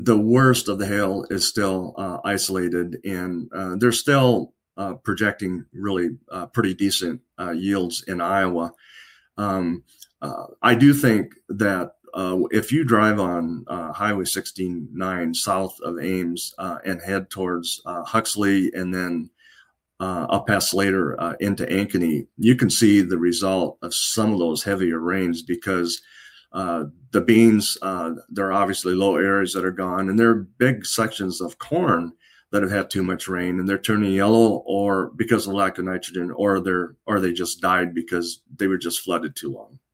the worst of the hail is still isolated, and they're still projecting really pretty decent yields in Iowa. I do think that if you drive on Highway 69 south of Ames and head towards Huxley and then up past Slater into Ankeny, you can see the result of some of those heavier rains because the beans, there are obviously low areas that are gone, and there are big sections of corn that have had too much rain and they're turning yellow, or because of lack of nitrogen, or they just died because they were just flooded too long.